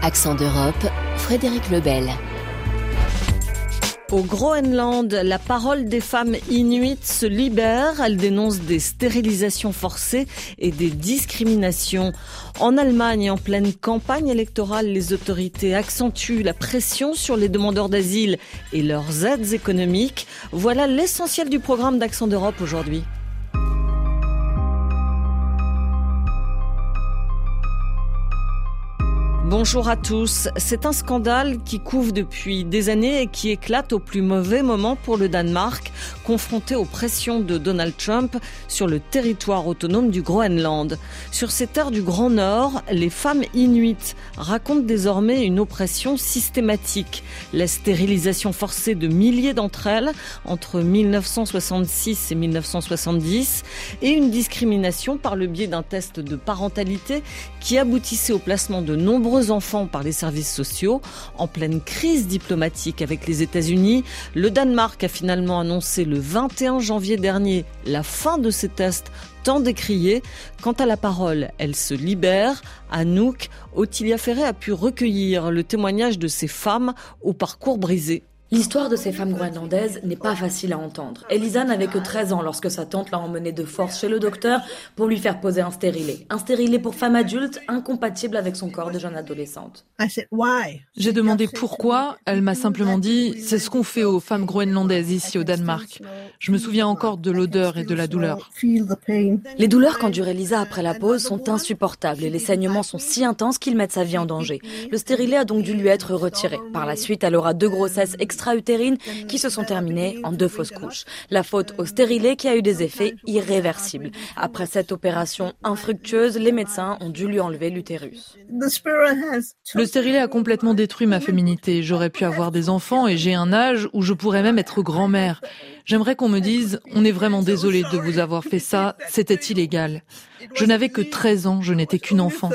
Accent d'Europe, Frédéric Lebel. Au Groenland, la parole des femmes inuites se libère. Elle dénonce des stérilisations forcées et des discriminations. En Allemagne, en pleine campagne électorale, les autorités accentuent la pression sur les demandeurs d'asile et leurs aides économiques. Voilà l'essentiel du programme d'Accent d'Europe aujourd'hui. Bonjour à tous. C'est un scandale qui couve depuis des années et qui éclate au plus mauvais moment pour le Danemark, confronté aux pressions de Donald Trump sur le territoire autonome du Groenland. Sur ces terres du Grand Nord, les femmes inuites racontent désormais une oppression systématique. La stérilisation forcée de milliers d'entre elles entre 1966 et 1970 et une discrimination par le biais d'un test de parentalité qui aboutissait au placement de nombreux enfants par les services sociaux. En pleine crise diplomatique avec les États-Unis, le Danemark a finalement annoncé le 21 janvier dernier la fin de ces tests tant décriés. Quant à la parole, elle se libère. Anouk, Ottilia Ferré a pu recueillir le témoignage de ces femmes au parcours brisé. L'histoire de ces femmes groenlandaises n'est pas facile à entendre. Elisa n'avait que 13 ans lorsque sa tante l'a emmenée de force chez le docteur pour lui faire poser un stérilet. Un stérilet pour femme adulte, incompatible avec son corps de jeune adolescente. J'ai demandé pourquoi. Elle m'a simplement dit « c'est ce qu'on fait aux femmes groenlandaises ici au Danemark ». Je me souviens encore de l'odeur et de la douleur. Les douleurs qu'endure Elisa après la pause sont insupportables et les saignements sont si intenses qu'ils mettent sa vie en danger. Le stérilet a donc dû lui être retiré. Par la suite, elle aura 2 grossesses extra-utérines qui se sont terminées en 2 fausses couches. La faute au stérilet qui a eu des effets irréversibles. Après cette opération infructueuse, les médecins ont dû lui enlever l'utérus. Le stérilet a complètement détruit ma féminité. J'aurais pu avoir des enfants et j'ai un âge où je pourrais même être grand-mère. J'aimerais qu'on me dise « on est vraiment désolé de vous avoir fait ça, c'était illégal ». Je n'avais que 13 ans, je n'étais qu'une enfant.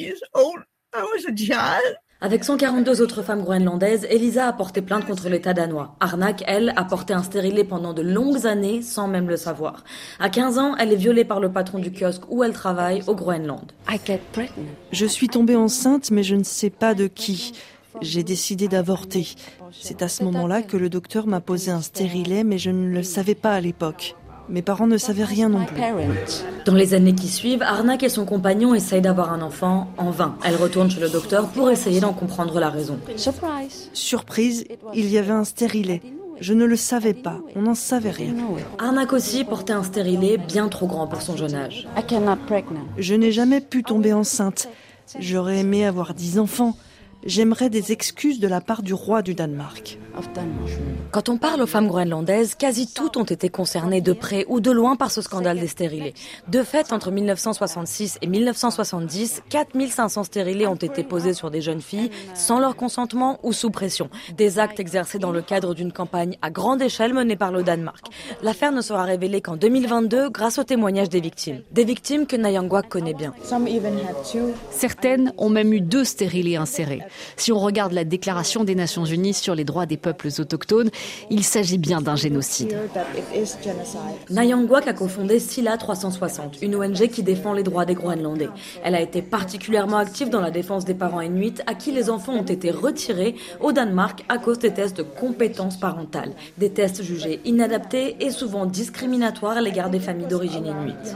Avec 142 autres femmes groenlandaises, Elisa a porté plainte contre l'État danois. Arnak, elle, a porté un stérilet pendant de longues années sans même le savoir. À 15 ans, elle est violée par le patron du kiosque où elle travaille au Groenland. Je suis tombée enceinte, mais je ne sais pas de qui. J'ai décidé d'avorter. C'est à ce moment-là que le docteur m'a posé un stérilet, mais je ne le savais pas à l'époque. Mes parents ne savaient rien non plus. Dans les années qui suivent, Arnak et son compagnon essayent d'avoir un enfant en vain. Elle retourne chez le docteur pour essayer d'en comprendre la raison. Surprise, il y avait un stérilet. Je ne le savais pas, on n'en savait rien. Arnak aussi portait un stérilet bien trop grand pour son jeune âge. Je n'ai jamais pu tomber enceinte. J'aurais aimé avoir 10 enfants. J'aimerais des excuses de la part du roi du Danemark. Quand on parle aux femmes groenlandaises, quasi toutes ont été concernées de près ou de loin par ce scandale des stérilés. De fait, entre 1966 et 1970, 4500 stérilés ont été posés sur des jeunes filles sans leur consentement ou sous pression. Des actes exercés dans le cadre d'une campagne à grande échelle menée par le Danemark. L'affaire ne sera révélée qu'en 2022 grâce aux témoignages des victimes. Des victimes que Nayangwak connaît bien. Certaines ont même eu 2 stérilés insérés. Si on regarde la Déclaration des Nations Unies sur les droits des peuples autochtones, il s'agit bien d'un génocide. Nayangwak a cofondé Sila 360, une ONG qui défend les droits des Groenlandais. Elle a été particulièrement active dans la défense des parents inuits à qui les enfants ont été retirés au Danemark à cause des tests de compétences parentales. Des tests jugés inadaptés et souvent discriminatoires à l'égard des familles d'origine inuite.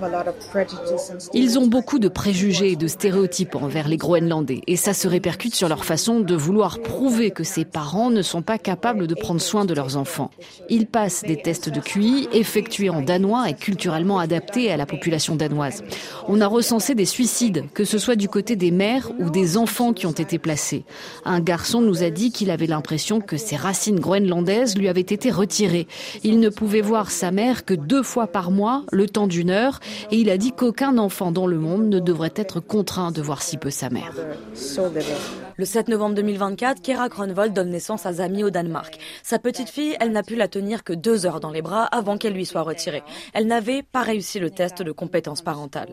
Ils ont beaucoup de préjugés et de stéréotypes envers les Groenlandais et ça se répercute sur leur façon de vouloir prouver que ces parents ne sont pas capables de prendre soin de leurs enfants. Ils passent des tests de QI effectués en danois et culturellement adaptés à la population danoise. On a recensé des suicides, que ce soit du côté des mères ou des enfants qui ont été placés. Un garçon nous a dit qu'il avait l'impression que ses racines groenlandaises lui avaient été retirées. Il ne pouvait voir sa mère que 2 fois par mois, le temps d'1 heure, et il a dit qu'aucun enfant dans le monde ne devrait être contraint de voir si peu sa mère. Le 7 novembre 2024, Kera Kronvold donne naissance à Zami au Danemark. Sa petite fille, elle n'a pu la tenir que 2 heures dans les bras avant qu'elle lui soit retirée. Elle n'avait pas réussi le test de compétences parentales.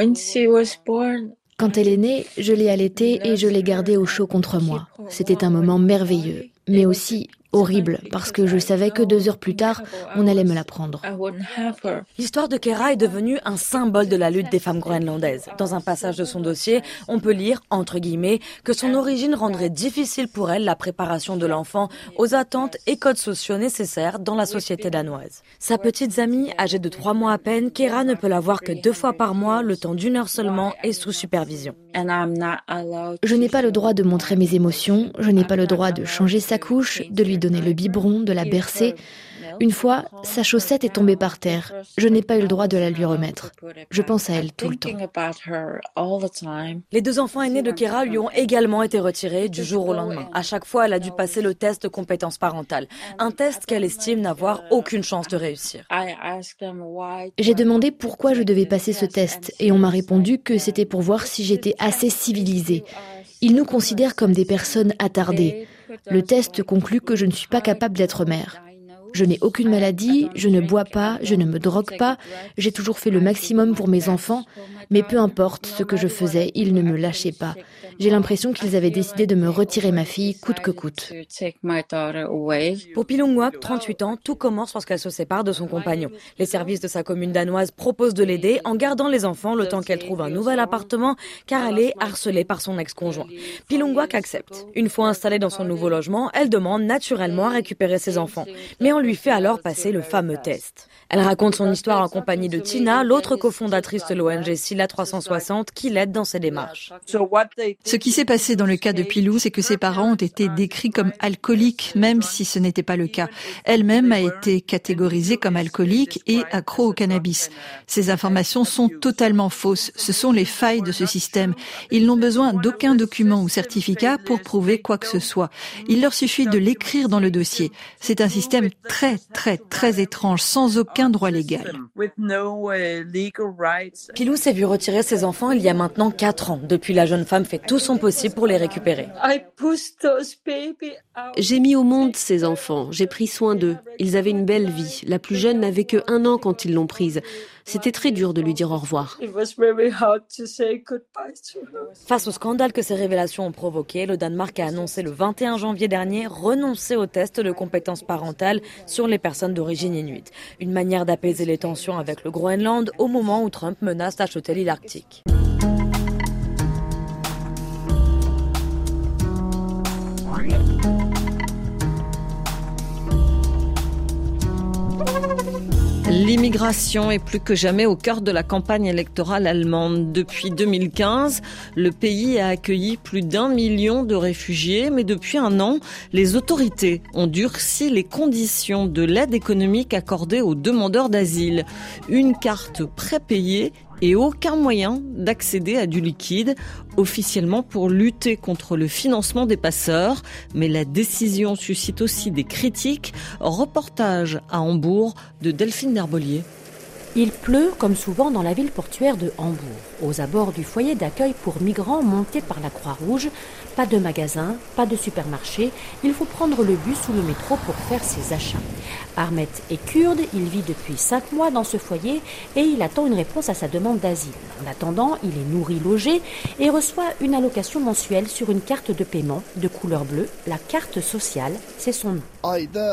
Quand elle est née, je l'ai allaitée et je l'ai gardée au chaud contre moi. C'était un moment merveilleux. Mais aussi, Horrible, parce que je savais que 2 heures plus tard, on allait me la prendre. L'histoire de Kera est devenue un symbole de la lutte des femmes groenlandaises. Dans un passage de son dossier, on peut lire, entre guillemets, que son origine rendrait difficile pour elle la préparation de l'enfant aux attentes et codes sociaux nécessaires dans la société danoise. Sa petite Zami, âgée de 3 mois à peine, Kera ne peut la voir que 2 fois par mois, le temps d'1 heure seulement et sous supervision. Je n'ai pas le droit de montrer mes émotions, je n'ai pas le droit de changer sa couche, de lui donner le biberon, de la bercer. Une fois, sa chaussette est tombée par terre. Je n'ai pas eu le droit de la lui remettre. Je pense à elle tout le temps. Les 2 enfants aînés de Kera lui ont également été retirés du jour au lendemain. À chaque fois, elle a dû passer le test de compétences parentales. Un test qu'elle estime n'avoir aucune chance de réussir. J'ai demandé pourquoi je devais passer ce test et on m'a répondu que c'était pour voir si j'étais assez civilisée. Ils nous considèrent comme des personnes attardées. Le test conclut que je ne suis pas capable d'être mère. Je n'ai aucune maladie, je ne bois pas, je ne me drogue pas, j'ai toujours fait le maximum pour mes enfants, mais peu importe ce que je faisais, ils ne me lâchaient pas. J'ai l'impression qu'ils avaient décidé de me retirer ma fille coûte que coûte. Pour Pilungwak, 38 ans, tout commence lorsqu'elle se sépare de son compagnon. Les services de sa commune danoise proposent de l'aider en gardant les enfants le temps qu'elle trouve un nouvel appartement, car elle est harcelée par son ex-conjoint. Pilungwak accepte. Une fois installée dans son nouveau logement, elle demande naturellement à récupérer ses enfants. Mais on lui fait alors passer le fameux test. Elle raconte son histoire en compagnie de Tina, l'autre cofondatrice de l'ONG Sila 360, qui l'aide dans ses démarches. Ce qui s'est passé dans le cas de Pilou, c'est que ses parents ont été décrits comme alcooliques, même si ce n'était pas le cas. Elle-même a été catégorisée comme alcoolique et accro au cannabis. Ces informations sont totalement fausses. Ce sont les failles de ce système. Ils n'ont besoin d'aucun document ou certificat pour prouver quoi que ce soit. Il leur suffit de l'écrire dans le dossier. C'est un système très étrange, sans aucun droit légal. Pilou s'est vu retirer ses enfants il y a maintenant 4 ans. Depuis, la jeune femme fait tout son possible pour les récupérer. J'ai mis au monde ces enfants, j'ai pris soin d'eux. Ils avaient une belle vie. La plus jeune n'avait que 1 an quand ils l'ont prise. C'était très dur de lui dire au revoir. Face au scandale que ces révélations ont provoqué, le Danemark a annoncé le 21 janvier dernier renoncer au test de compétences parentales sur les personnes d'origine inuite. Une manière d'apaiser les tensions avec le Groenland au moment où Trump menace d'acheter l'île arctique. L'immigration est plus que jamais au cœur de la campagne électorale allemande. Depuis 2015, le pays a accueilli plus d'1 million de réfugiés, mais depuis 1 an, les autorités ont durci les conditions de l'aide économique accordée aux demandeurs d'asile. Une carte prépayée et aucun moyen d'accéder à du liquide, officiellement pour lutter contre le financement des passeurs. Mais la décision suscite aussi des critiques. Reportage à Hambourg de Delphine Derbolier. Il pleut comme souvent dans la ville portuaire de Hambourg. Aux abords du foyer d'accueil pour migrants monté par la Croix-Rouge, pas de magasin, pas de supermarché, il faut prendre le bus ou le métro pour faire ses achats. Ahmet est kurde, il vit depuis 5 mois dans ce foyer et il attend une réponse à sa demande d'asile. En attendant, il est nourri, logé et reçoit une allocation mensuelle sur une carte de paiement de couleur bleue. La carte sociale, c'est son nom.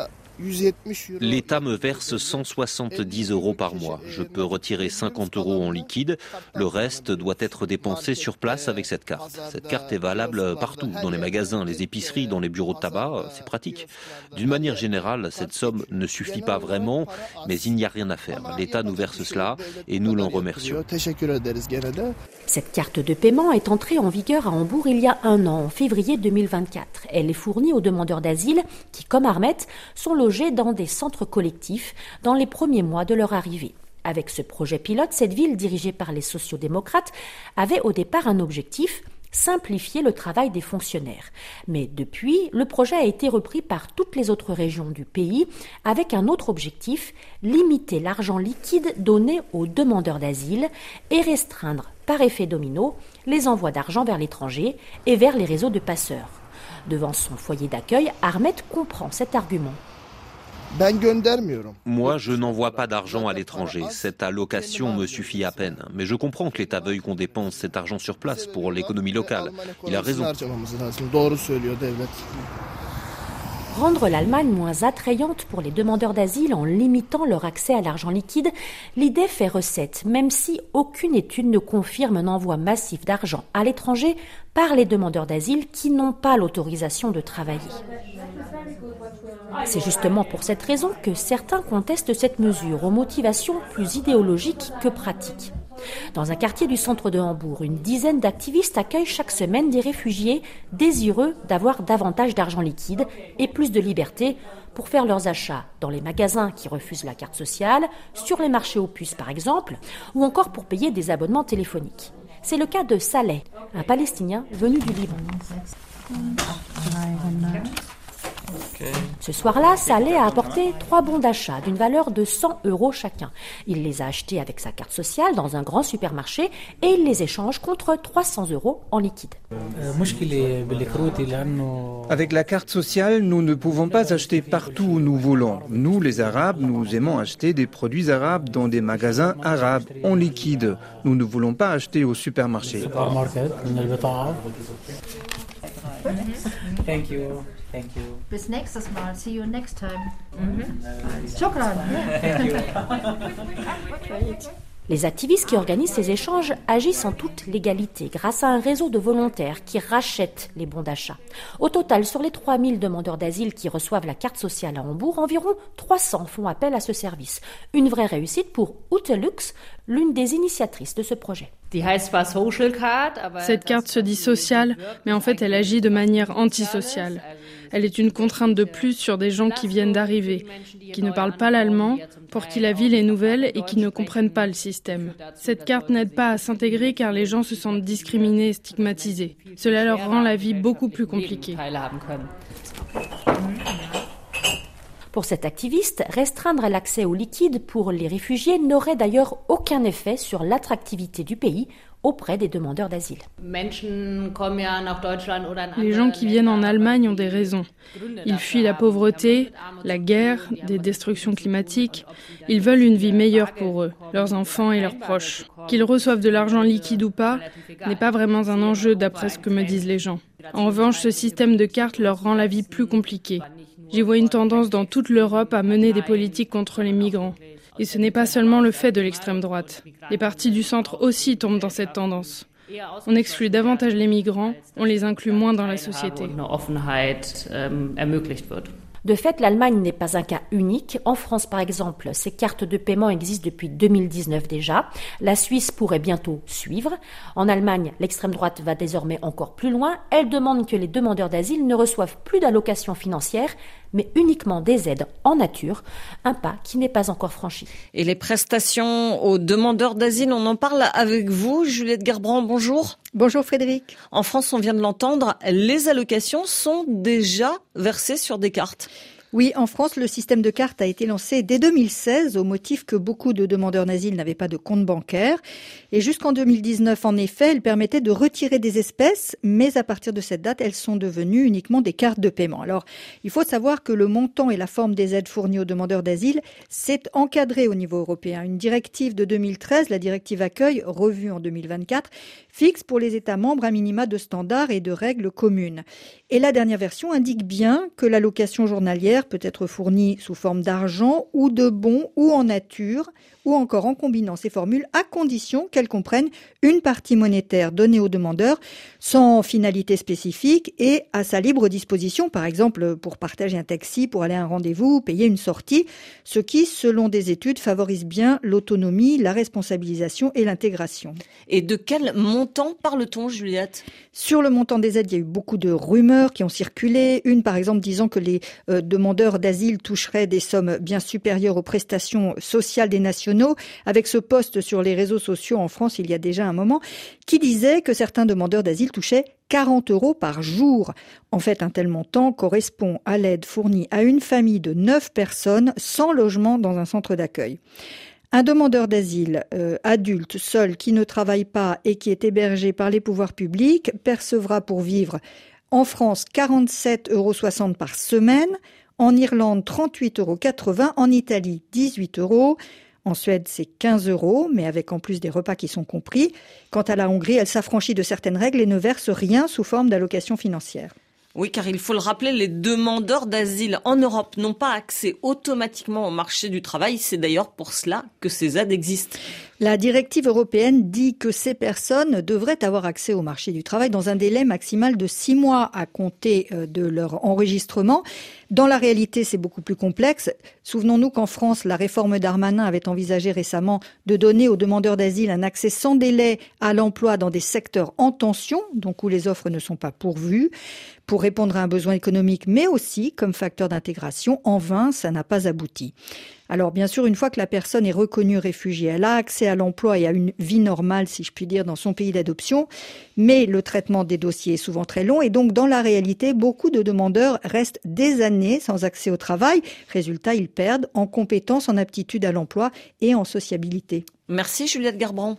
L'État me verse 170 € par mois. Je peux retirer 50 € en liquide. Le reste doit être dépensé sur place avec cette carte. Cette carte est valable partout, dans les magasins, les épiceries, dans les bureaux de tabac. C'est pratique. D'une manière générale, cette somme ne suffit pas vraiment, mais il n'y a rien à faire. L'État nous verse cela et nous l'en remercions. Cette carte de paiement est entrée en vigueur à Hambourg il y a 1 an, en février 2024. Elle est fournie aux demandeurs d'asile qui, comme Ahmet, sont logés dans des centres collectifs dans les premiers mois de leur arrivée. Avec ce projet pilote, cette ville, dirigée par les sociodémocrates, avait au départ un objectif: simplifier le travail des fonctionnaires. Mais depuis, le projet a été repris par toutes les autres régions du pays avec un autre objectif: limiter l'argent liquide donné aux demandeurs d'asile et restreindre, par effet domino, les envois d'argent vers l'étranger et vers les réseaux de passeurs. Devant son foyer d'accueil, Ahmet comprend cet argument. Moi, je n'envoie pas d'argent à l'étranger. Cette allocation me suffit à peine. Mais je comprends que l'État veuille qu'on dépense cet argent sur place pour l'économie locale. Il a raison. Rendre l'Allemagne moins attrayante pour les demandeurs d'asile en limitant leur accès à l'argent liquide, l'idée fait recette, même si aucune étude ne confirme un envoi massif d'argent à l'étranger par les demandeurs d'asile qui n'ont pas l'autorisation de travailler. C'est justement pour cette raison que certains contestent cette mesure aux motivations plus idéologiques que pratiques. Dans un quartier du centre de Hambourg, une dizaine d'activistes accueillent chaque semaine des réfugiés désireux d'avoir davantage d'argent liquide et plus de liberté pour faire leurs achats dans les magasins qui refusent la carte sociale, sur les marchés aux puces par exemple, ou encore pour payer des abonnements téléphoniques. C'est le cas de Saleh, un Palestinien venu du Liban. Ce soir-là, Saleh a apporté 3 bons d'achat d'une valeur de 100 € chacun. Il les a achetés avec sa carte sociale dans un grand supermarché et il les échange contre 300 € en liquide. Avec la carte sociale, nous ne pouvons pas acheter partout où nous voulons. Nous, les Arabes, nous aimons acheter des produits arabes dans des magasins arabes en liquide. Nous ne voulons pas acheter au supermarché. Thank you. Bis nächstes Mal. See you next time. Shukran. Thank you. Les activistes qui organisent ces échanges agissent en toute légalité grâce à un réseau de volontaires qui rachètent les bons d'achat. Au total, sur les 3000 demandeurs d'asile qui reçoivent la carte sociale à Hambourg, environ 300 font appel à ce service. Une vraie réussite pour Ute Lux, l'une des initiatrices de ce projet. Cette carte se dit sociale, mais en fait elle agit de manière antisociale. Elle est une contrainte de plus sur des gens qui viennent d'arriver, qui ne parlent pas l'allemand, pour qui la ville est nouvelle et qui ne comprennent pas le système. Cette carte n'aide pas à s'intégrer car les gens se sentent discriminés et stigmatisés. Cela leur rend la vie beaucoup plus compliquée. Pour cet activiste, restreindre l'accès au liquide pour les réfugiés n'aurait d'ailleurs aucun effet sur l'attractivité du pays auprès des demandeurs d'asile. Les gens qui viennent en Allemagne ont des raisons. Ils fuient la pauvreté, la guerre, des destructions climatiques. Ils veulent une vie meilleure pour eux, leurs enfants et leurs proches. Qu'ils reçoivent de l'argent liquide ou pas n'est pas vraiment un enjeu d'après ce que me disent les gens. En revanche, ce système de cartes leur rend la vie plus compliquée. J'y vois une tendance dans toute l'Europe à mener des politiques contre les migrants. Et ce n'est pas seulement le fait de l'extrême droite. Les partis du centre aussi tombent dans cette tendance. On exclut davantage les migrants, on les inclut moins dans la société. De fait, l'Allemagne n'est pas un cas unique. En France, par exemple, ces cartes de paiement existent depuis 2019 déjà. La Suisse pourrait bientôt suivre. En Allemagne, l'extrême droite va désormais encore plus loin. Elle demande que les demandeurs d'asile ne reçoivent plus d'allocations financières, mais uniquement des aides en nature, un pas qui n'est pas encore franchi. Et les prestations aux demandeurs d'asile, on en parle avec vous, Juliette Garbrand, bonjour. Bonjour Frédéric. En France, on vient de l'entendre, les allocations sont déjà versées sur des cartes. Oui, en France, le système de cartes a été lancé dès 2016 au motif que beaucoup de demandeurs d'asile n'avaient pas de compte bancaire. Et jusqu'en 2019, en effet, elles permettaient de retirer des espèces, mais à partir de cette date, elles sont devenues uniquement des cartes de paiement. Alors, il faut savoir que le montant et la forme des aides fournies aux demandeurs d'asile, c'est encadré au niveau européen. Une directive de 2013, la directive Accueil, revue en 2024, fixe pour les États membres un minima de standards et de règles communes. Et la dernière version indique bien que l'allocation journalière peut être fournie sous forme d'argent ou de bons ou en nature ou encore en combinant ces formules à condition qu'elles comprennent une partie monétaire donnée au demandeur sans finalité spécifique et à sa libre disposition, par exemple pour partager un taxi, pour aller à un rendez-vous, payer une sortie, ce qui, selon des études, favorise bien l'autonomie, la responsabilisation et l'intégration. Et de quel montant parle-t-on, Juliette ? Sur le montant des aides, il y a eu beaucoup de rumeurs qui ont circulé. Une, par exemple, disant que les demandeurs d'asile toucheraient des sommes bien supérieures aux prestations sociales des nationaux, avec ce post sur les réseaux sociaux en France il y a déjà un moment, qui disait que certains demandeurs d'asile touchaient 40 € par jour. En fait, un tel montant correspond à l'aide fournie à une famille de 9 personnes sans logement dans un centre d'accueil. Un demandeur d'asile adulte, seul, qui ne travaille pas et qui est hébergé par les pouvoirs publics, percevra pour vivre en France 47,60 € par semaine, en Irlande 38,80 €, en Italie 18 €, en Suède c'est 15 €, mais avec en plus des repas qui sont compris. Quant à la Hongrie, elle s'affranchit de certaines règles et ne verse rien sous forme d'allocation financière. Oui, car il faut le rappeler, les demandeurs d'asile en Europe n'ont pas accès automatiquement au marché du travail. C'est d'ailleurs pour cela que ces aides existent. La directive européenne dit que ces personnes devraient avoir accès au marché du travail dans un délai maximal de 6 mois à compter de leur enregistrement. Dans la réalité, c'est beaucoup plus complexe. Souvenons-nous qu'en France, la réforme Darmanin avait envisagé récemment de donner aux demandeurs d'asile un accès sans délai à l'emploi dans des secteurs en tension, donc où les offres ne sont pas pourvues, pour répondre à un besoin économique, mais aussi comme facteur d'intégration. En vain, ça n'a pas abouti. Alors bien sûr, une fois que la personne est reconnue réfugiée, elle a accès à l'emploi et à une vie normale, si je puis dire, dans son pays d'adoption, mais le traitement des dossiers est souvent très long et donc dans la réalité, beaucoup de demandeurs restent des années sans accès au travail. Résultat, ils perdent en compétences, en aptitude à l'emploi et en sociabilité. Merci Juliette Garbrand.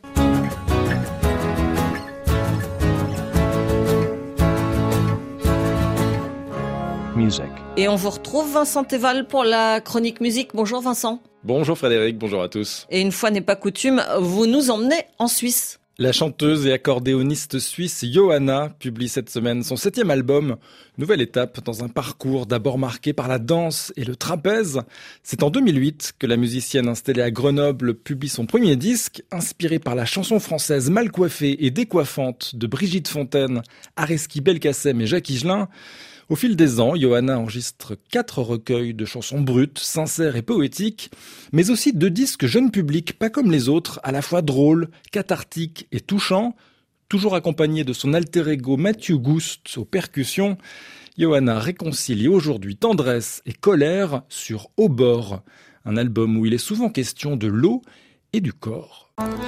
Music. Et on vous retrouve Vincent Teval pour la chronique musique. Bonjour Vincent. Bonjour Frédéric, bonjour à tous. Et une fois n'est pas coutume, vous nous emmenez en Suisse. La chanteuse et accordéoniste suisse Johanna publie cette semaine son 7e album. Nouvelle étape dans un parcours d'abord marqué par la danse et le trapèze. C'est en 2008 que la musicienne installée à Grenoble publie son premier disque, inspiré par la chanson française mal coiffée et décoiffante de Brigitte Fontaine, Areski Belkacem et Jacques Higelin. Au fil des ans, Johanna enregistre 4 recueils de chansons brutes, sincères et poétiques, mais aussi 2 disques jeunes publics, pas comme les autres, à la fois drôles, cathartiques et touchants. Toujours accompagnée de son alter ego Mathieu Goust aux percussions, Johanna réconcilie aujourd'hui tendresse et colère sur Au bord, un album où il est souvent question de l'eau et du corps.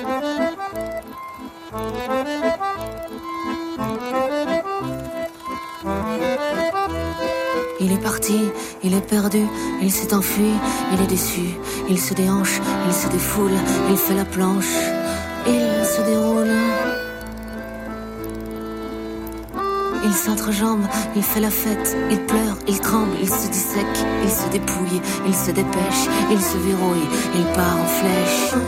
Il est parti, il est perdu, il s'est enfui, il est déçu, il se déhanche, il se défoule, il fait la planche, il se déroule. Il s'entrejambe, il fait la fête, il pleure, il tremble, il se dissèque, il se dépouille, il se dépêche, il se verrouille, il part en flèche.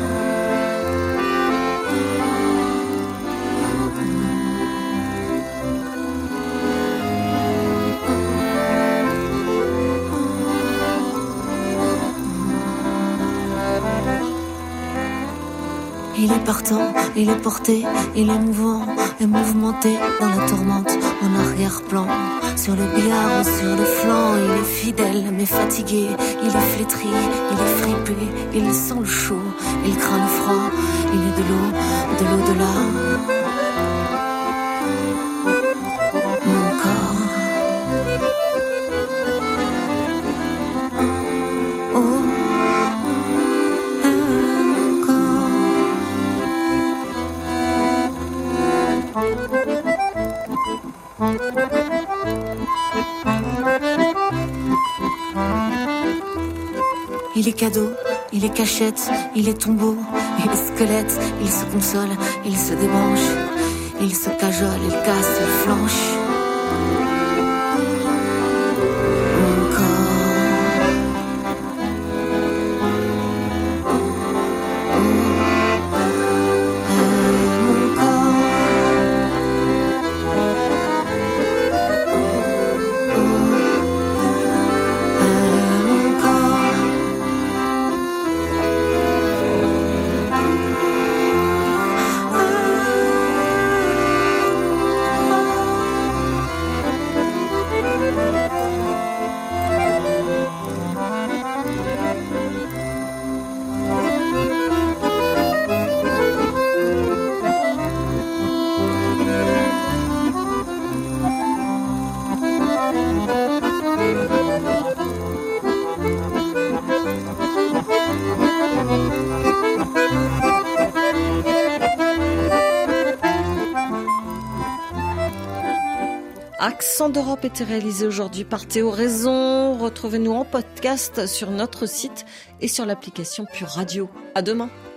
Il est partant, il est porté, il est mouvant et mouvementé dans la tourmente en arrière-plan. Sur le billard ou sur le flanc, il est fidèle mais fatigué, il est flétri, il est fripé, il sent le chaud, il craint le froid, il est de l'au-delà. Mon corps. Oh. Il est cadeau, il est cachette, il est tombeau, il est squelette, il se console, il se débranche, il se cajole, il casse, il flanche. Mon corps. Accent d'Europe était réalisé aujourd'hui par Théo Raison. Retrouvez-nous en podcast sur notre site et sur l'application Pure Radio. À demain.